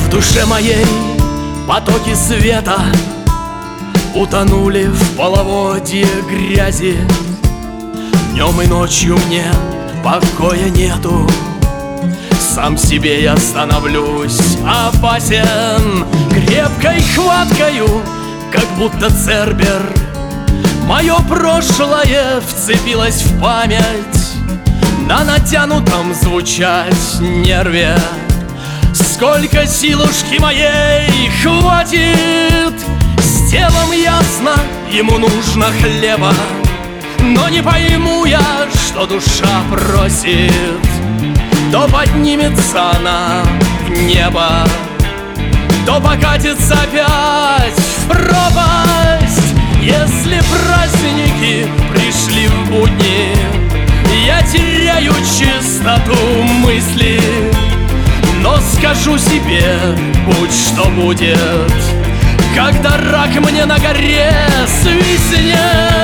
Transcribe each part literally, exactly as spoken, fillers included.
В душе моей потоки света утонули в половодье грязи. Днем и ночью мне покоя нету. Сам себе я становлюсь опасен. Крепкой хваткою, как будто цербер, мое прошлое вцепилось в память. На натянутом звучать нерве. Сколько силушки моей хватит. С телом ясно, ему нужно хлеба, но не пойму я, что душа просит. То поднимется она в небо, то покатится опять в пропасть. Если праздники пришли в будни, я теряю чистоту мысли. Но скажу себе, будь что будет, когда рак мне на горе свистнет.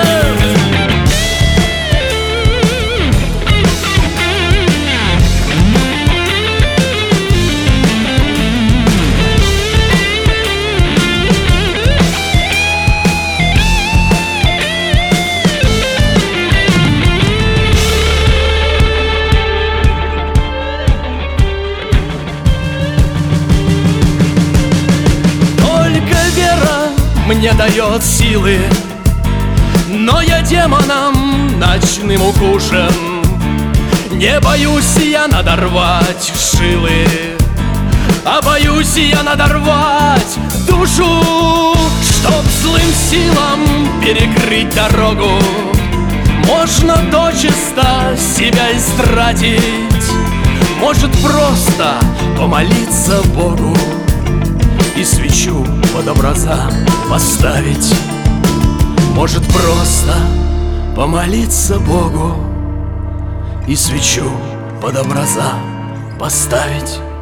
Мне дает силы, но я демоном ночным укушен. Не боюсь я надорвать шилы, а боюсь я надорвать душу. Чтоб злым силам перекрыть дорогу, можно дочисто себя истратить. Может просто помолиться Богу и свечу под образа поставить. Может просто помолиться Богу и свечу под образа поставить.